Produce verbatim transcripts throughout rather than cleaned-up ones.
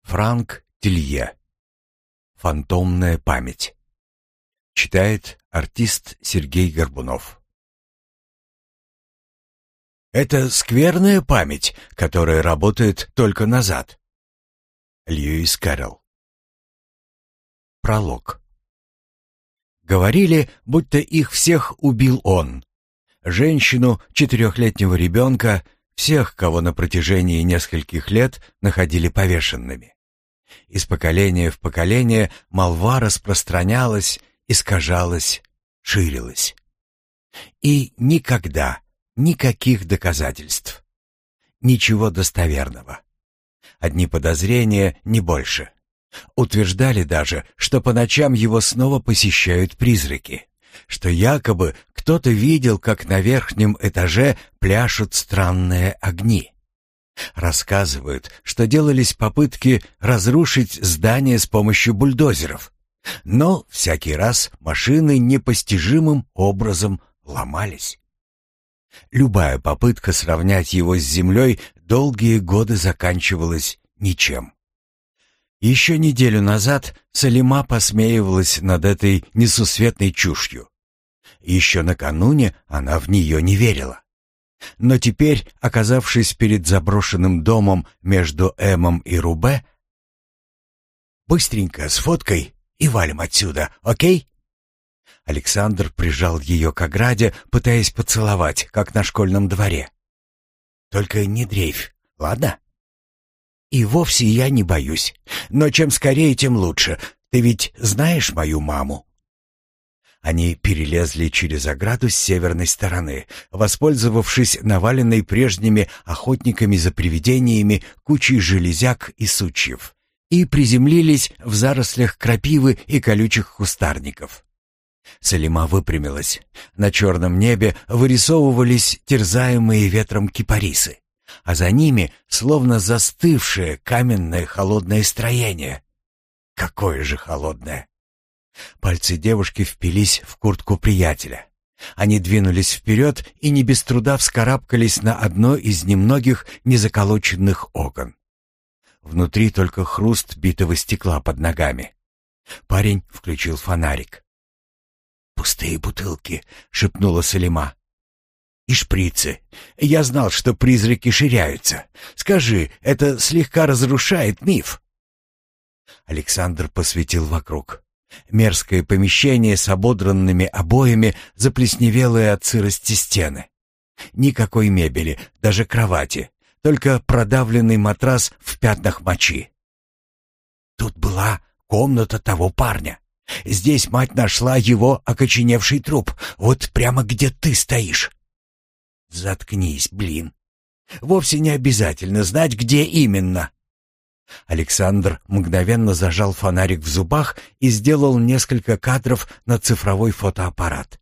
Франк Тилье. «Фантомная память». Читает артист Сергей Горбунов. Это скверная память, которая работает только назад. Льюис Кэрролл. Пролог. Говорили, будто их всех убил он. Женщину, четырехлетнего ребенка, всех, кого на протяжении нескольких лет находили повешенными. Из поколения в поколение молва распространялась, искажалась, ширилась. И никогда никаких доказательств. Ничего достоверного. Одни подозрения, не больше. Утверждали даже, что по ночам его снова посещают призраки, что якобы кто-то видел, как на верхнем этаже пляшут странные огни. Рассказывают, что делались попытки разрушить здание с помощью бульдозеров, но всякий раз машины непостижимым образом ломались. Любая попытка сравнять его с землей долгие годы заканчивалась ничем. Еще неделю назад Салима посмеивалась над этой несусветной чушью. Еще накануне она в нее не верила. Но теперь, оказавшись перед заброшенным домом между Эмом и Рубе, «Быстренько сфоткай и валим отсюда, окей?» Александр прижал ее к ограде, пытаясь поцеловать, как на школьном дворе. «Только не дрейфь, ладно? И вовсе я не боюсь. Но чем скорее, тем лучше. Ты ведь знаешь мою маму?» Они перелезли через ограду с северной стороны, воспользовавшись наваленной прежними охотниками за привидениями кучей железяк и сучьев, и приземлились в зарослях крапивы и колючих кустарников. Салима выпрямилась. На черном небе вырисовывались терзаемые ветром кипарисы, а за ними словно застывшее каменное холодное строение. Какое же холодное! Пальцы девушки впились в куртку приятеля. Они двинулись вперед и не без труда вскарабкались на одно из немногих незаколоченных окон. Внутри только хруст битого стекла под ногами. Парень включил фонарик. «Пустые бутылки», — шепнула Салима. «И шприцы. Я знал, что призраки ширяются. Скажи, это слегка разрушает миф?» Александр посветил вокруг. Мерзкое помещение с ободранными обоями, заплесневелые от сырости стены. Никакой мебели, даже кровати, только продавленный матрас в пятнах мочи. «Тут была комната того парня. Здесь мать нашла его окоченевший труп, вот прямо где ты стоишь». «Заткнись, блин. Вовсе не обязательно знать, где именно». Александр мгновенно зажал фонарик в зубах и сделал несколько кадров на цифровой фотоаппарат.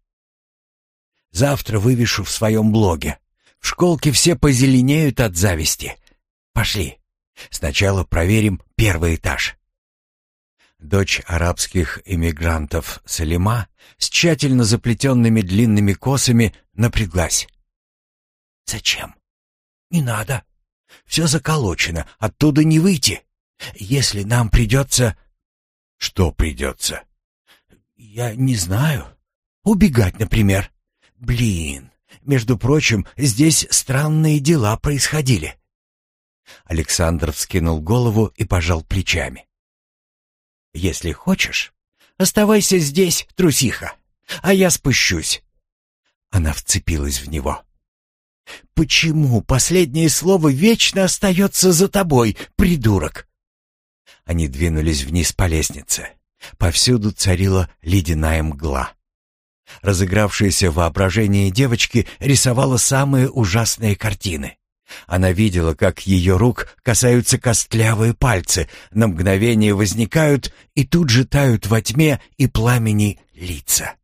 «Завтра вывешу в своем блоге. В школке все позеленеют от зависти. Пошли. Сначала проверим первый этаж». Дочь арабских эмигрантов Салима с тщательно заплетенными длинными косами напряглась. «Зачем? Не надо. Все заколочено, оттуда не выйти. Если нам придется...» «Что придется?» «Я не знаю. Убегать, например. Блин, между прочим, здесь странные дела происходили». Александр вскинул голову и пожал плечами. «Если хочешь, оставайся здесь, трусиха, а я спущусь». Она вцепилась в него. «Почему последнее слово вечно остается за тобой, придурок?» Они двинулись вниз по лестнице. Повсюду царила ледяная мгла. Разыгравшееся воображение девочки рисовало самые ужасные картины. Она видела, как ее рук касаются костлявые пальцы, на мгновение возникают и тут же тают во тьме и пламени лица.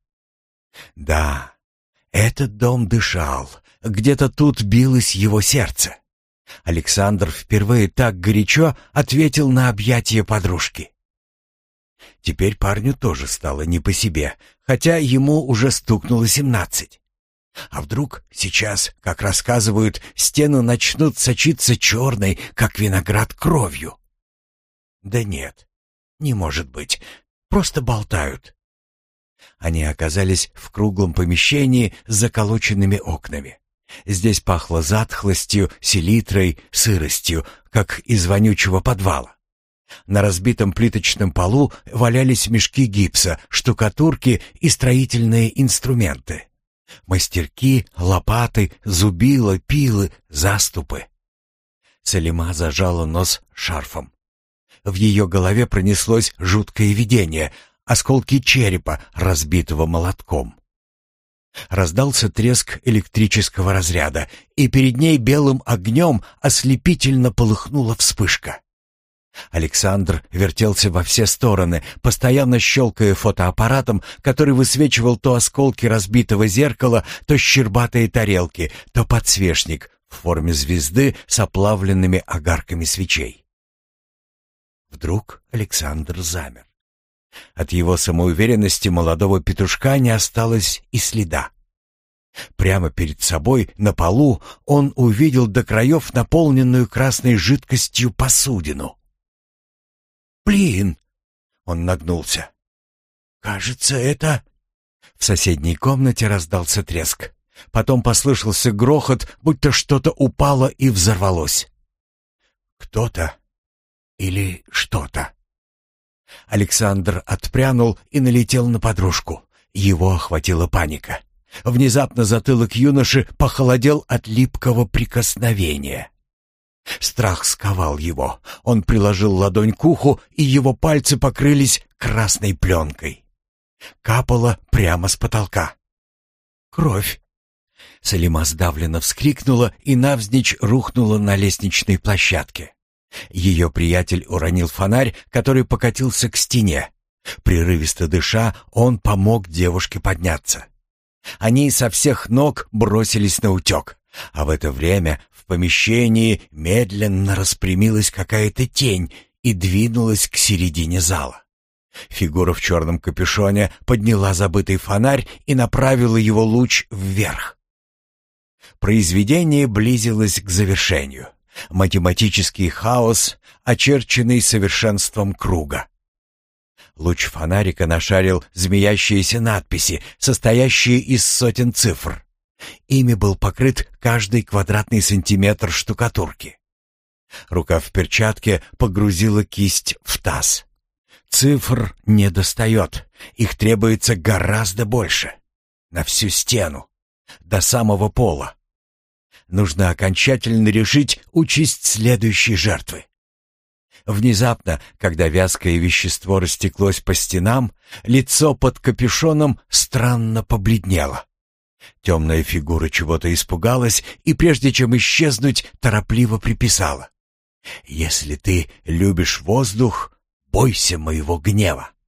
Да, этот дом дышал, где-то тут билось его сердце. Александр впервые так горячо ответил на объятие подружки. Теперь парню тоже стало не по себе, хотя ему уже стукнуло семнадцать. А вдруг сейчас, как рассказывают, стены начнут сочиться черной, как виноград, кровью? Да нет, не может быть. Просто болтают. Они оказались в круглом помещении с заколоченными окнами. Здесь пахло затхлостью, селитрой, сыростью, как из вонючего подвала. На разбитом плиточном полу валялись мешки гипса, штукатурки и строительные инструменты. Мастерки, лопаты, зубила, пилы, заступы. Салима зажала нос шарфом. В ее голове пронеслось жуткое видение — осколки черепа, разбитого молотком. Раздался треск электрического разряда, и перед ней белым огнем ослепительно полыхнула вспышка. Александр вертелся во все стороны, постоянно щелкая фотоаппаратом, который высвечивал то осколки разбитого зеркала, то щербатые тарелки, то подсвечник в форме звезды с оплавленными огарками свечей. Вдруг Александр замер. От его самоуверенности молодого петушка не осталось и следа. Прямо перед собой, на полу, он увидел до краев наполненную красной жидкостью посудину. «Блин!» — он нагнулся. «Кажется, это...» В соседней комнате раздался треск. Потом послышался грохот, будто что-то упало и взорвалось. Кто-то или что-то. Александр отпрянул и налетел на подружку. Его охватила паника. Внезапно затылок юноши похолодел от липкого прикосновения. Страх сковал его. Он приложил ладонь к уху, и его пальцы покрылись красной пленкой. Капало прямо с потолка. Кровь. Салима сдавленно вскрикнула и навзничь рухнула на лестничной площадке. Ее приятель уронил фонарь, который покатился к стене. Прерывисто дыша, он помог девушке подняться. Они со всех ног бросились на утек, а в это время в помещении медленно распрямилась какая-то тень и двинулась к середине зала. Фигура в черном капюшоне подняла забытый фонарь и направила его луч вверх. Произведение близилось к завершению. Математический хаос, очерченный совершенством круга. Луч фонарика нашарил змеящиеся надписи, состоящие из сотен цифр. Ими был покрыт каждый квадратный сантиметр штукатурки. Рука в перчатке погрузила кисть в таз. Цифр не достает, их требуется гораздо больше. На всю стену, до самого пола. Нужно окончательно решить участь следующей жертвы. Внезапно, когда вязкое вещество растеклось по стенам, лицо под капюшоном странно побледнело. Темная фигура чего-то испугалась и, прежде чем исчезнуть, торопливо приписала: «Если ты любишь воздух, бойся моего гнева».